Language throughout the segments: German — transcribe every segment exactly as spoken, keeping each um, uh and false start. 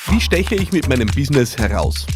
Wie steche ich mit meinem Business heraus?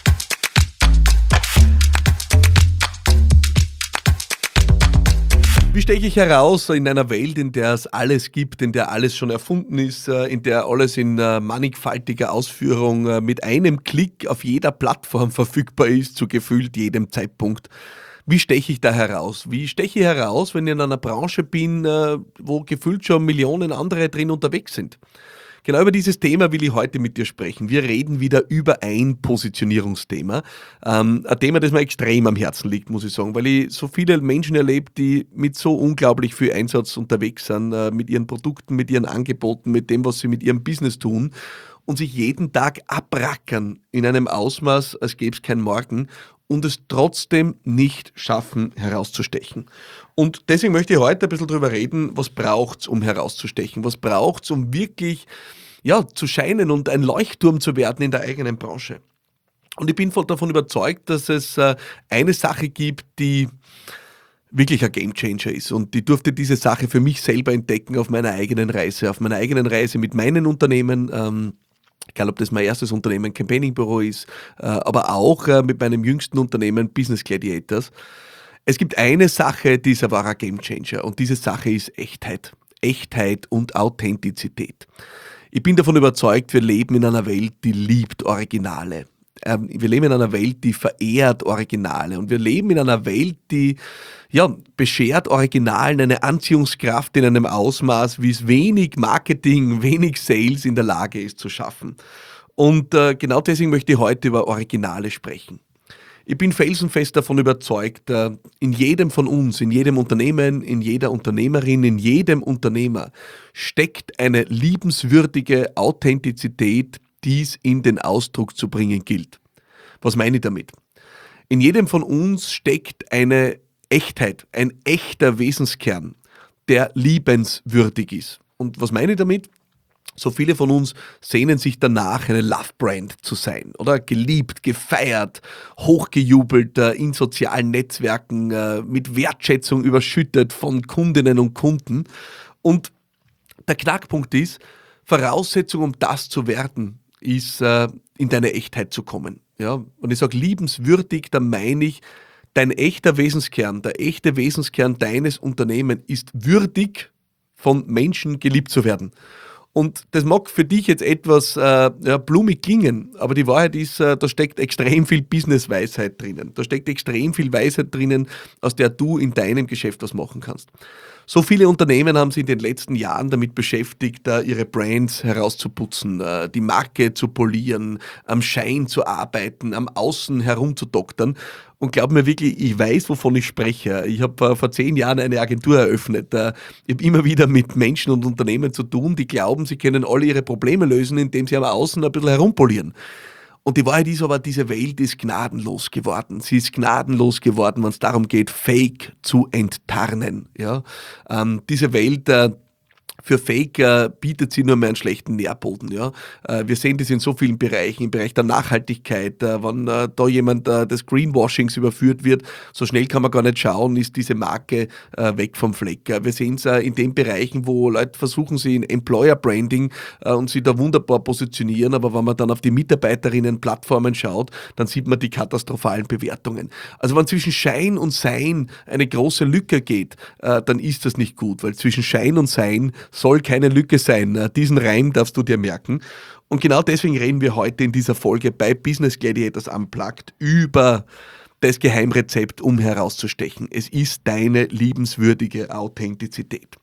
Wie steche ich heraus in einer Welt, in der es alles gibt, in der alles schon erfunden ist, äh, in der alles in äh, mannigfaltiger Ausführung äh, mit einem Klick auf jeder Plattform verfügbar ist, zu gefühlt jedem Zeitpunkt? Wie steche ich da heraus? Wie steche ich heraus, wenn ich in einer Branche bin, äh, wo gefühlt schon Millionen andere drin unterwegs sind? Genau über dieses Thema will ich heute mit dir sprechen. Wir reden wieder über ein Positionierungsthema. Ähm, ein Thema, das mir extrem am Herzen liegt, muss ich sagen, weil ich so viele Menschen erlebe, die mit so unglaublich viel Einsatz unterwegs sind, äh, mit ihren Produkten, mit ihren Angeboten, mit dem, was sie mit ihrem Business tun und sich jeden Tag abrackern in einem Ausmaß, als gäbe es kein Morgen und es trotzdem nicht schaffen, herauszustechen. Und deswegen möchte ich heute ein bisschen darüber reden, was braucht es, um herauszustechen, was braucht es, um wirklich ja, zu scheinen und ein Leuchtturm zu werden in der eigenen Branche. Und ich bin voll davon überzeugt, dass es äh, eine Sache gibt, die wirklich ein Gamechanger ist. Und ich durfte diese Sache für mich selber entdecken auf meiner eigenen Reise, auf meiner eigenen Reise mit meinen Unternehmen, ähm, egal ob das mein erstes Unternehmen Campaigning-Büro ist, äh, aber auch äh, mit meinem jüngsten Unternehmen Business Gladiators. Es gibt eine Sache, die ist ein wahrer Gamechanger und diese Sache ist Echtheit. Echtheit und Authentizität. Ich bin davon überzeugt, wir leben in einer Welt, die liebt Originale. Ähm, wir leben in einer Welt, die verehrt Originale und wir leben in einer Welt, die ja, beschert Originalen eine Anziehungskraft in einem Ausmaß, wie es wenig Marketing, wenig Sales in der Lage ist zu schaffen. Und äh, genau deswegen möchte ich heute über Originale sprechen. Ich bin felsenfest davon überzeugt, äh, in jedem von uns, in jedem Unternehmen, in jeder Unternehmerin, in jedem Unternehmer steckt eine liebenswürdige Authentizität, die es in den Ausdruck zu bringen gilt. Was meine ich damit? In jedem von uns steckt eine Echtheit, ein echter Wesenskern, der liebenswürdig ist. Und was meine ich damit? So viele von uns sehnen sich danach, eine Love-Brand zu sein, oder? Geliebt, gefeiert, hochgejubelt äh, in sozialen Netzwerken, äh, mit Wertschätzung überschüttet von Kundinnen und Kunden. Und der Knackpunkt ist, Voraussetzung, um das zu werden, ist, äh, in deine Echtheit zu kommen. Ja? Und ich sage liebenswürdig, dann meine ich, dein echter Wesenskern, der echte Wesenskern deines Unternehmens ist würdig, von Menschen geliebt zu werden. Und das mag für dich jetzt etwas äh, ja, blumig klingen, aber die Wahrheit ist, äh, da steckt extrem viel Business-Weisheit drinnen. Da steckt extrem viel Weisheit drinnen, aus der du in deinem Geschäft was machen kannst. So viele Unternehmen haben sich in den letzten Jahren damit beschäftigt, ihre Brands herauszuputzen, die Marke zu polieren, am Schein zu arbeiten, am Außen herumzudoktern. Und glaub mir wirklich, ich weiß, wovon ich spreche. Ich habe vor zehn Jahren eine Agentur eröffnet. Ich habe immer wieder mit Menschen und Unternehmen zu tun, die glauben, sie können alle ihre Probleme lösen, indem sie am Außen ein bisschen herumpolieren. Und die Wahrheit ist aber, diese Welt ist gnadenlos geworden. Sie ist gnadenlos geworden, wenn es darum geht, Fake zu enttarnen. Ja? Ähm, diese Welt äh, für Fake äh, bietet sie nur mehr einen schlechten Nährboden. Ja? Äh, wir sehen das in so vielen Bereichen, im Bereich der Nachhaltigkeit, äh, wenn äh, da jemand äh, des Greenwashings überführt wird, so schnell kann man gar nicht schauen, ist diese Marke äh, weg vom Fleck. Äh, wir sehen es äh, in den Bereichen, wo Leute versuchen, sie in Employer Branding äh, und sie da wunderbar positionieren, aber wenn man dann auf die Mitarbeiterinnen-Plattformen schaut, dann sieht man die katastrophalen Bewertungen. Also wenn zwischen Schein und Sein eine große Lücke geht, äh, dann ist das nicht gut, weil zwischen Schein und Sein soll keine Lücke sein. Diesen Reim darfst du dir merken. Und genau deswegen reden wir heute in dieser Folge bei Business Gladiators Unplugged über das Geheimrezept, um herauszustechen. Es ist deine liebenswürdige Authentizität.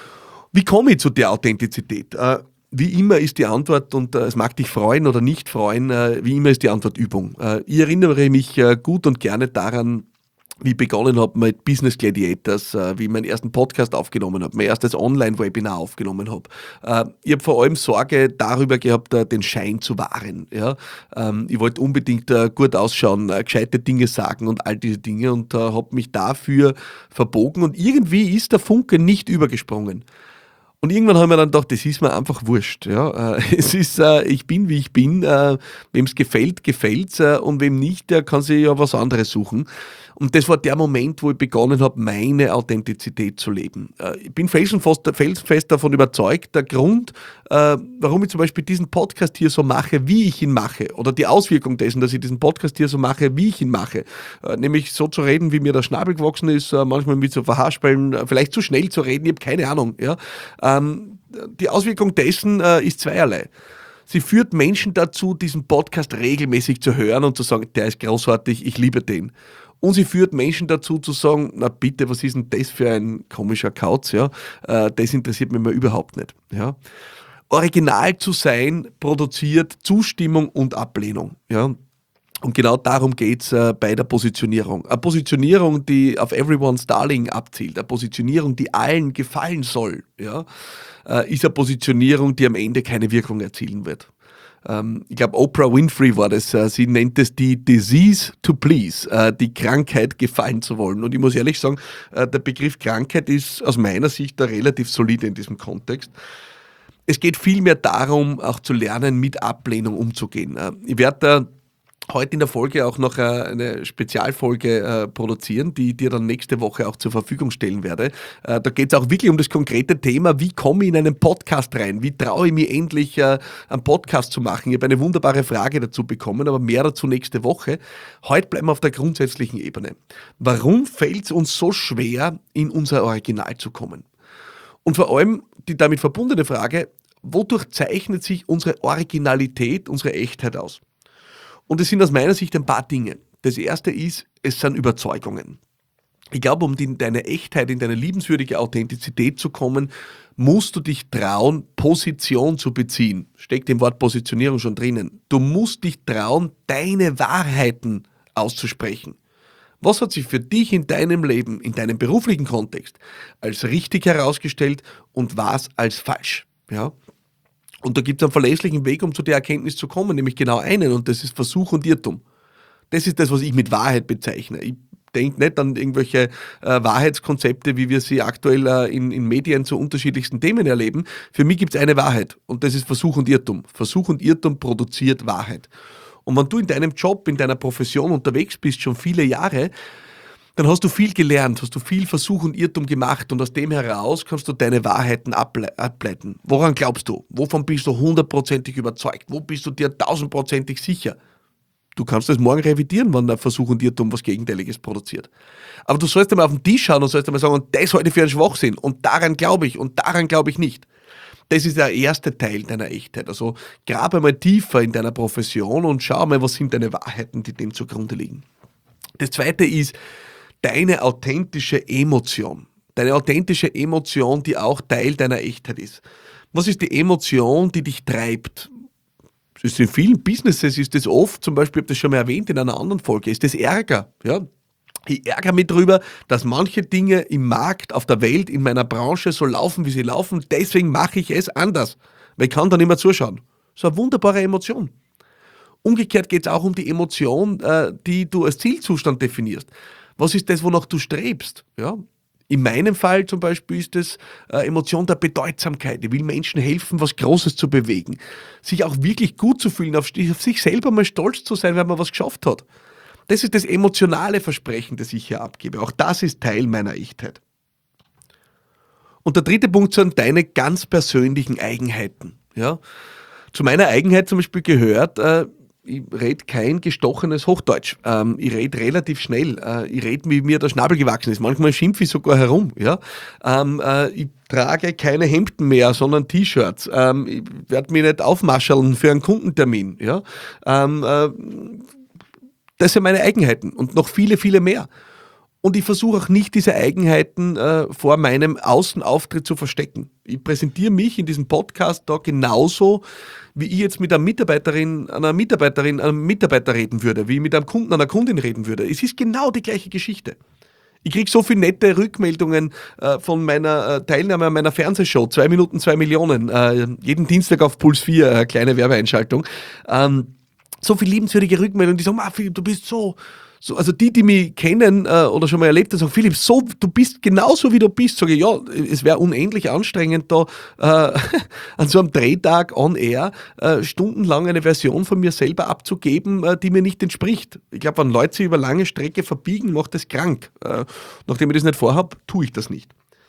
Wie komme ich zu der Authentizität? Wie immer ist die Antwort, und es mag dich freuen oder nicht freuen, wie immer ist die Antwort Übung. Ich erinnere mich gut und gerne daran, wie ich begonnen habe mit Business Gladiators, äh, wie ich meinen ersten Podcast aufgenommen habe, mein erstes Online-Webinar aufgenommen habe. Äh, ich habe vor allem Sorge darüber gehabt, äh, den Schein zu wahren. Ja? Ähm, ich wollte unbedingt äh, gut ausschauen, äh, gescheite Dinge sagen und all diese Dinge und äh, habe mich dafür verbogen und irgendwie ist der Funke nicht übergesprungen. Und irgendwann haben wir dann gedacht, das ist mir einfach wurscht. Ja. Äh, es ist, äh, ich bin, wie ich bin. Äh, wem es gefällt, gefällt es. Äh, und wem nicht, der kann sich ja was anderes suchen. Und das war der Moment, wo ich begonnen habe, meine Authentizität zu leben. Äh, ich bin felsenfest, felsenfest davon überzeugt, der Grund, äh, warum ich zum Beispiel diesen Podcast hier so mache, wie ich ihn mache, oder die Auswirkung dessen, dass ich diesen Podcast hier so mache, wie ich ihn mache, äh, nämlich so zu reden, wie mir der Schnabel gewachsen ist, äh, manchmal mit so Verhaspeln, äh, vielleicht zu schnell zu reden, ich habe keine Ahnung. Ja? Ähm, die Auswirkung dessen äh, ist zweierlei. Sie führt Menschen dazu, diesen Podcast regelmäßig zu hören und zu sagen, der ist großartig, ich liebe den. Und sie führt Menschen dazu zu sagen, na bitte, was ist denn das für ein komischer Kauz? Ja? Äh, das interessiert mich mal überhaupt nicht. Ja? Original zu sein, produziert Zustimmung und Ablehnung. Ja? Und genau darum geht es äh, bei der Positionierung. Eine Positionierung, die auf Everyone's Darling abzielt, eine Positionierung, die allen gefallen soll, ja? äh, ist eine Positionierung, die am Ende keine Wirkung erzielen wird. Ähm, ich glaube, Oprah Winfrey war das. Äh, sie nennt es die Disease to Please, äh, die Krankheit gefallen zu wollen. Und ich muss ehrlich sagen, äh, der Begriff Krankheit ist aus meiner Sicht da relativ solide in diesem Kontext. Es geht vielmehr darum, auch zu lernen, mit Ablehnung umzugehen. Äh, ich werde da heute in der Folge auch noch eine Spezialfolge äh, produzieren, die ich dir dann nächste Woche auch zur Verfügung stellen werde. Äh, da geht es auch wirklich um das konkrete Thema, wie komme ich in einen Podcast rein? Wie traue ich mir endlich, äh, einen Podcast zu machen? Ich habe eine wunderbare Frage dazu bekommen, aber mehr dazu nächste Woche. Heute bleiben wir auf der grundsätzlichen Ebene. Warum fällt es uns so schwer, in unser Original zu kommen? Und vor allem die damit verbundene Frage, wodurch zeichnet sich unsere Originalität, unsere Echtheit aus? Und es sind aus meiner Sicht ein paar Dinge. Das erste ist, es sind Überzeugungen. Ich glaube, um in deine Echtheit, in deine liebenswürdige Authentizität zu kommen, musst du dich trauen, Position zu beziehen. Steckt im Wort Positionierung schon drinnen. Du musst dich trauen, deine Wahrheiten auszusprechen. Was hat sich für dich in deinem Leben, in deinem beruflichen Kontext als richtig herausgestellt und was als falsch? Ja? Und da gibt es einen verlässlichen Weg, um zu der Erkenntnis zu kommen, nämlich genau einen, und das ist Versuch und Irrtum. Das ist das, was ich mit Wahrheit bezeichne. Ich denke nicht an irgendwelche äh, Wahrheitskonzepte, wie wir sie aktuell äh, in, in Medien zu unterschiedlichsten Themen erleben. Für mich gibt es eine Wahrheit, und das ist Versuch und Irrtum. Versuch und Irrtum produziert Wahrheit. Und wenn du in deinem Job, in deiner Profession unterwegs bist, schon viele Jahre, dann hast du viel gelernt, hast du viel Versuch und Irrtum gemacht, und aus dem heraus kannst du deine Wahrheiten able- ableiten. Woran glaubst du? Wovon bist du hundertprozentig überzeugt? Wo bist du dir tausendprozentig sicher? Du kannst das morgen revidieren, wenn der Versuch und Irrtum was Gegenteiliges produziert. Aber du sollst einmal auf den Tisch schauen und sollst einmal sagen, und das halte ich für einen Schwachsinn, und daran glaube ich, und daran glaube ich nicht. Das ist der erste Teil deiner Echtheit. Also grab einmal tiefer in deiner Profession und schau mal, was sind deine Wahrheiten, die dem zugrunde liegen. Das zweite ist deine authentische Emotion. Deine authentische Emotion, die auch Teil deiner Echtheit ist. Was ist die Emotion, die dich treibt? Das ist in vielen Businesses ist das oft, zum Beispiel, ich habe das schon mal erwähnt in einer anderen Folge, ist das Ärger. Ja? Ich ärgere mich darüber, dass manche Dinge im Markt, auf der Welt, in meiner Branche so laufen, wie sie laufen. Deswegen mache ich es anders, weil ich kann da nicht mehr zuschauen. So eine wunderbare Emotion. Umgekehrt geht es auch um die Emotion, äh, die du als Zielzustand definierst. Was ist das, wonach du strebst? Ja? In meinem Fall zum Beispiel ist es äh, Emotion der Bedeutsamkeit. Ich will Menschen helfen, was Großes zu bewegen. Sich auch wirklich gut zu fühlen, auf, auf sich selber mal stolz zu sein, wenn man was geschafft hat. Das ist das emotionale Versprechen, das ich hier abgebe. Auch das ist Teil meiner Echtheit. Und der dritte Punkt sind deine ganz persönlichen Eigenheiten. Ja? Zu meiner Eigenheit zum Beispiel gehört, äh, ich rede kein gestochenes Hochdeutsch. Ähm, ich rede relativ schnell. Äh, ich rede, wie mir der Schnabel gewachsen ist. Manchmal schimpfe ich sogar herum. Ja? Ähm, äh, ich trage keine Hemden mehr, sondern T-Shirts. Ähm, ich werde mich nicht aufmascheln für einen Kundentermin. Ja? Ähm, äh, das sind meine Eigenheiten und noch viele, viele mehr. Und ich versuche auch nicht, diese Eigenheiten äh, vor meinem Außenauftritt zu verstecken. Ich präsentiere mich in diesem Podcast da genauso, wie ich jetzt mit einer Mitarbeiterin, einer Mitarbeiterin, einem Mitarbeiter reden würde, wie ich mit einem Kunden, einer Kundin reden würde. Es ist genau die gleiche Geschichte. Ich kriege so viele nette Rückmeldungen äh, von meiner äh, Teilnahme an meiner Fernsehshow, zwei Minuten, zwei Millionen, äh, jeden Dienstag auf Puls vier, äh, kleine Werbeeinschaltung. Ähm, so viel liebenswürdige Rückmeldungen, die sagen, Maffi, du bist so... So, also die, die mich kennen äh, oder schon mal erlebt haben, sagen, Philipp, so, du bist genauso wie du bist. Sage ich, ja, es wäre unendlich anstrengend, da äh, an so einem Drehtag on air äh, stundenlang eine Version von mir selber abzugeben, äh, die mir nicht entspricht. Ich glaube, wenn Leute sich über lange Strecke verbiegen, macht das krank. Äh, nachdem ich das nicht vorhabe, tue ich das nicht.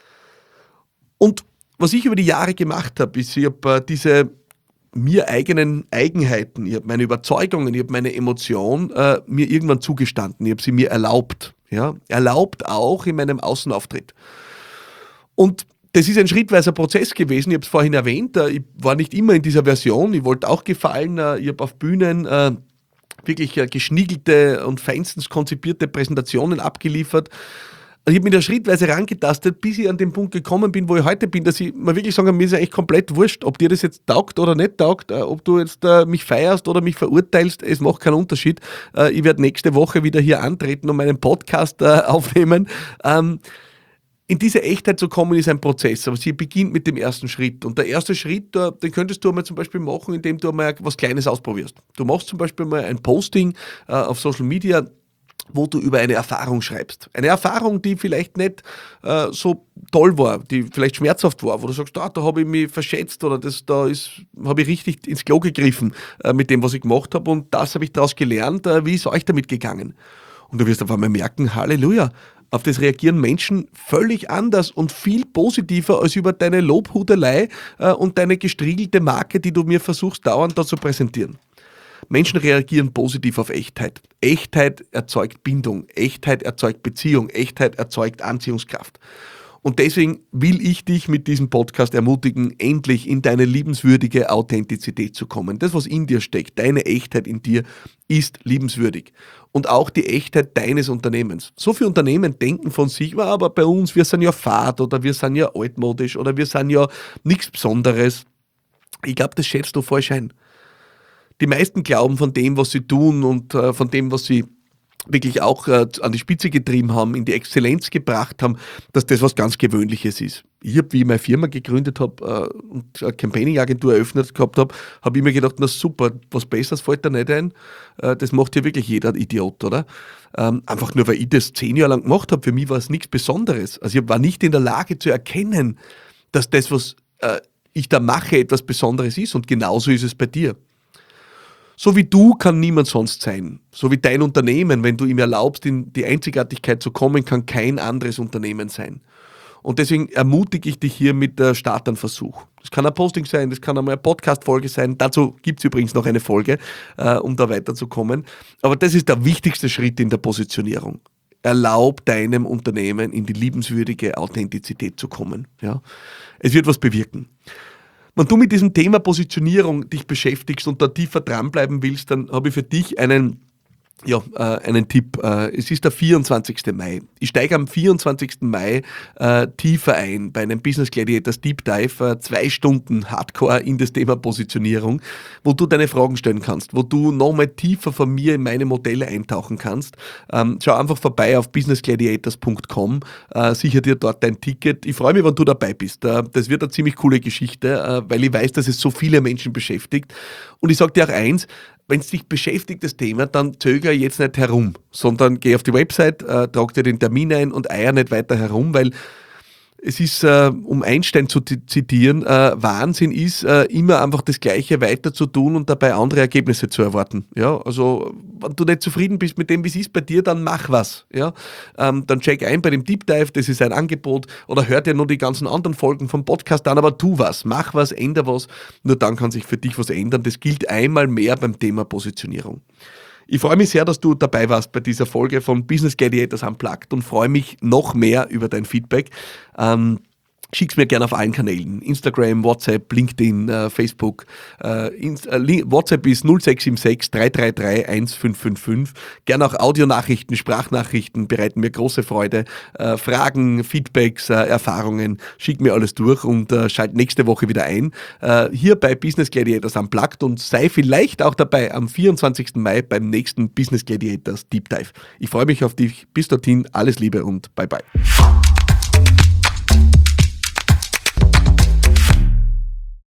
Und was ich über die Jahre gemacht habe, ist, ich habe äh, diese mir eigenen Eigenheiten, ich habe meine Überzeugungen, ich habe meine Emotion äh, mir irgendwann zugestanden, ich habe sie mir erlaubt. Ja? Erlaubt auch in meinem Außenauftritt. Und das ist ein schrittweiser Prozess gewesen, ich habe es vorhin erwähnt, äh, ich war nicht immer in dieser Version, ich wollte auch gefallen, äh, ich habe auf Bühnen äh, wirklich äh, geschniegelte und feinstens konzipierte Präsentationen abgeliefert. Ich habe mich da schrittweise rangetastet, bis ich an den Punkt gekommen bin, wo ich heute bin, dass ich mal wirklich sagen kann, mir ist ja echt komplett wurscht, ob dir das jetzt taugt oder nicht taugt, äh, ob du jetzt äh, mich feierst oder mich verurteilst, es macht keinen Unterschied. Äh, ich werde nächste Woche wieder hier antreten und meinen Podcast äh, aufnehmen. Ähm, in diese Echtheit zu kommen, ist ein Prozess, aber sie beginnt mit dem ersten Schritt. Und der erste Schritt, äh, den könntest du einmal zum Beispiel machen, indem du einmal was Kleines ausprobierst. Du machst zum Beispiel mal ein Posting äh, auf Social Media, wo du über eine Erfahrung schreibst. Eine Erfahrung, die vielleicht nicht äh, so toll war, die vielleicht schmerzhaft war, wo du sagst, ah, da habe ich mich verschätzt oder das, da habe ich richtig ins Klo gegriffen äh, mit dem, was ich gemacht habe und das habe ich daraus gelernt, äh, wie ist euch damit gegangen? Und du wirst auf einmal merken, Halleluja, auf das reagieren Menschen völlig anders und viel positiver als über deine Lobhudelei äh, und deine gestriegelte Marke, die du mir versuchst dauernd da zu präsentieren. Menschen reagieren positiv auf Echtheit. Echtheit erzeugt Bindung, Echtheit erzeugt Beziehung, Echtheit erzeugt Anziehungskraft. Und deswegen will ich dich mit diesem Podcast ermutigen, endlich in deine liebenswürdige Authentizität zu kommen. Das, was in dir steckt, deine Echtheit in dir, ist liebenswürdig. Und auch die Echtheit deines Unternehmens. So viele Unternehmen denken von sich, aber bei uns, wir sind ja fad oder wir sind ja altmodisch oder wir sind ja nichts Besonderes. Ich glaube, das schätzt du falsch ein. Die meisten glauben von dem, was sie tun und äh, von dem, was sie wirklich auch äh, an die Spitze getrieben haben, in die Exzellenz gebracht haben, dass das was ganz Gewöhnliches ist. Ich habe, wie ich meine Firma gegründet habe äh, und eine Campaigning-Agentur eröffnet gehabt habe, habe ich mir gedacht, na super, was Besseres fällt da nicht ein. Äh, das macht ja wirklich jeder Idiot, oder? Ähm, einfach nur, weil ich das zehn Jahre lang gemacht habe, für mich war es nichts Besonderes. Also ich war nicht in der Lage zu erkennen, dass das, was äh, ich da mache, etwas Besonderes ist und genauso ist es bei dir. So wie du kann niemand sonst sein. So wie dein Unternehmen, wenn du ihm erlaubst, in die Einzigartigkeit zu kommen, kann kein anderes Unternehmen sein. Und deswegen ermutige ich dich hier mit der Start einen Versuch. Das kann ein Posting sein, das kann einmal eine Podcast-Folge sein. Dazu gibt es übrigens noch eine Folge, äh, um da weiterzukommen. Aber das ist der wichtigste Schritt in der Positionierung. Erlaub deinem Unternehmen in die liebenswürdige Authentizität zu kommen. Ja? Es wird was bewirken. Wenn du mit diesem Thema Positionierung dich beschäftigst und da tiefer dranbleiben willst, dann habe ich für dich einen, ja, äh, einen Tipp. Äh, es ist der vierundzwanzigsten Mai. Ich steige am vierundzwanzigsten Mai äh, tiefer ein bei einem Business Gladiators Deep Dive, äh, zwei Stunden Hardcore in das Thema Positionierung, wo du deine Fragen stellen kannst, wo du nochmal tiefer von mir in meine Modelle eintauchen kannst. Ähm, schau einfach vorbei auf business gladiators punkt com, äh, sicher dir dort dein Ticket. Ich freue mich, wenn du dabei bist. Äh, das wird eine ziemlich coole Geschichte, äh, weil ich weiß, dass es so viele Menschen beschäftigt. Und ich sage dir auch eins, wenn es dich beschäftigt, das Thema, dann zögere jetzt nicht herum, sondern geh auf die Website, äh, trag dir den Termin ein und eier nicht weiter herum, weil es ist, äh, um Einstein zu zitieren, äh, Wahnsinn ist, äh, immer einfach das Gleiche weiter zu tun und dabei andere Ergebnisse zu erwarten. Ja, also, wenn du nicht zufrieden bist mit dem, wie es ist bei dir, dann mach was. Ja, ähm, dann check ein bei dem Deep Dive, das ist ein Angebot, oder hör dir nur die ganzen anderen Folgen vom Podcast an, aber tu was, mach was, änder was, nur dann kann sich für dich was ändern. Das gilt einmal mehr beim Thema Positionierung. Ich freue mich sehr, dass du dabei warst bei dieser Folge von Business Gladiators Unplugged und freue mich noch mehr über dein Feedback. Ähm, Schick's mir gerne auf allen Kanälen. Instagram, WhatsApp, LinkedIn, äh, Facebook. Äh, Inst- äh, WhatsApp ist null sechs sieben sechs drei drei drei eins fünf fünf fünf. Gerne auch Audionachrichten, Sprachnachrichten bereiten mir große Freude. Äh, Fragen, Feedbacks, äh, Erfahrungen. Schick mir alles durch und äh, schalt nächste Woche wieder ein. Äh, hier bei Business Gladiators Unplugged und sei vielleicht auch dabei am vierundzwanzigsten Mai beim nächsten Business Gladiators Deep Dive. Ich freue mich auf dich. Bis dorthin, alles Liebe und bye bye.